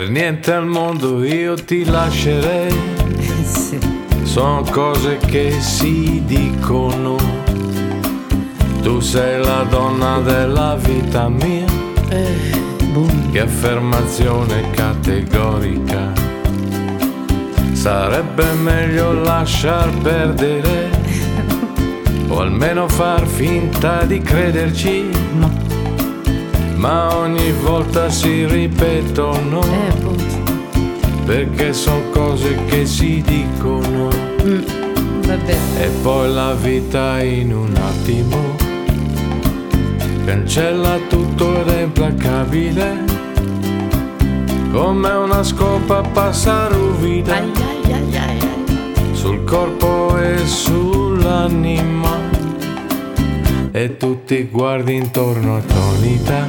Per niente al mondo io ti lascerei. Sì. Sono cose che si dicono. Tu sei la donna della vita mia. Boom. Che affermazione categorica. Sarebbe meglio lasciar perdere o almeno far finta di crederci. Ma ogni volta si ripetono perché sono cose che si dicono. Vabbè. E poi la vita in un attimo cancella tutto ed è implacabile, come una scopa passa ruvida Ai, ai, ai, ai, ai. sul corpo e sull'anima. E tu ti guardi intorno attonita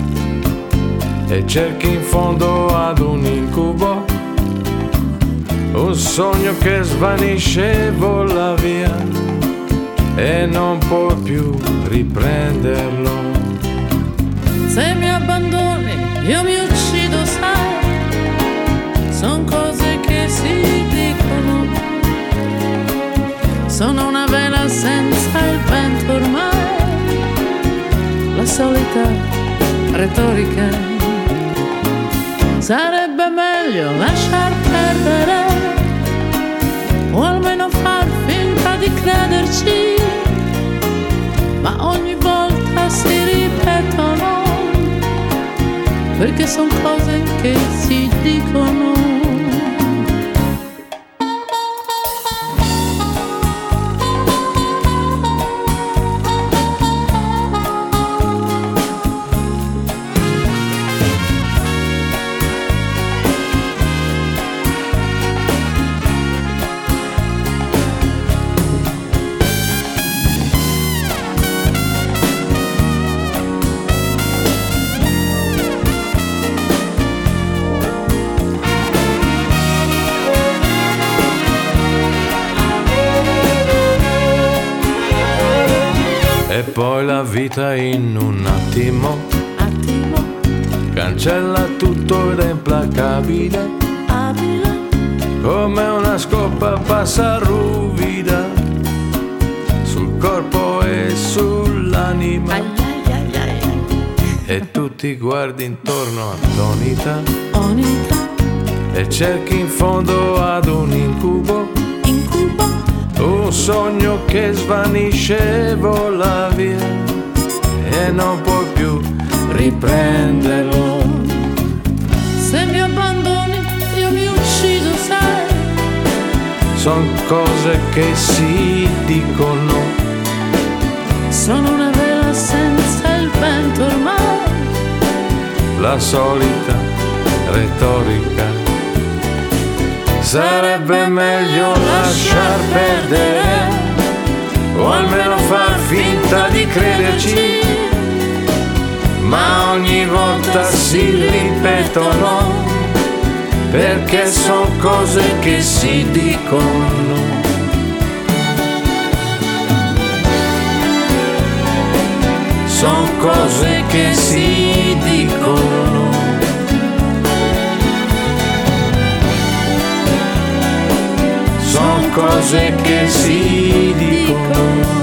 e cerchi in fondo ad un incubo, un sogno che svanisce e vola via e non puoi più riprenderlo. Se mi abbandoni io mi uccido, sai. Son cose che si dicono. Sono una vela senza il vento ormai. La solita retorica. Sarebbe meglio lasciar perdere o almeno far finta di crederci. Ma ogni volta si ripetono perché son cose che si dicono. E poi la vita in un attimo cancella tutto ed è implacabile, come una scopa passa ruvida sul corpo e sull'anima. Ai, ai, ai, ai. E tu ti guardi intorno attonita e cerchi in fondo ad un incubo, un sogno che svanisce e vola via e non puoi più riprenderlo. Se mi abbandoni io mi uccido, sai. Son cose che si dicono. Sono una vela senza il vento ormai. La solita retorica. Sarebbe meglio lasciar perdere o almeno far finta di crederci. Ma ogni volta si ripetono perché sono cose che si dicono. Sono cose che si dicono. Sono cose che si dicono.